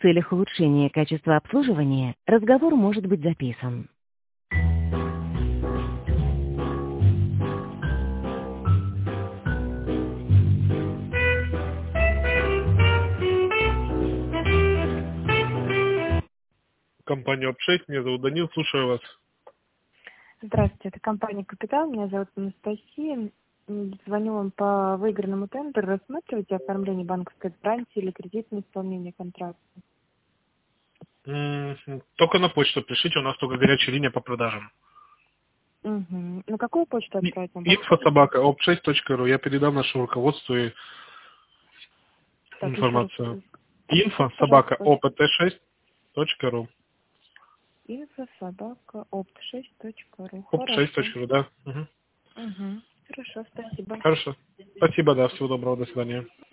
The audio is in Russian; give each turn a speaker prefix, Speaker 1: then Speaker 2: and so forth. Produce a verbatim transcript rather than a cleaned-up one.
Speaker 1: целях улучшения качества обслуживания разговор может быть записан.
Speaker 2: Компания Оп шесть, меня зовут Данил, слушаю вас.
Speaker 3: Здравствуйте, это компания «Капитал», меня зовут Анастасия. Звоню вам по выигранному тендеру. Рассматриваете оформление банковской гарантии или кредитное исполнение контракта?
Speaker 2: М, Только на почту пришлите, у нас только горячая линия по продажам.
Speaker 3: Угу. На какую почту
Speaker 2: И-
Speaker 3: отправить вам?
Speaker 2: Инфо собака оп шесть точка ру. Я передам нашему руководству и
Speaker 3: Так, еще раз.
Speaker 2: информацию. Инфо
Speaker 3: Скажите, пожалуйста,
Speaker 2: собака
Speaker 3: почту.
Speaker 2: опт шесть точка ру.
Speaker 3: Инфо собака опт шесть точка ру.
Speaker 2: оп шесть
Speaker 3: Хорошо.
Speaker 2: точка ру, да. Мгм.
Speaker 3: Угу. Хорошо, спасибо.
Speaker 2: Хорошо. Спасибо, да, всего доброго, до свидания.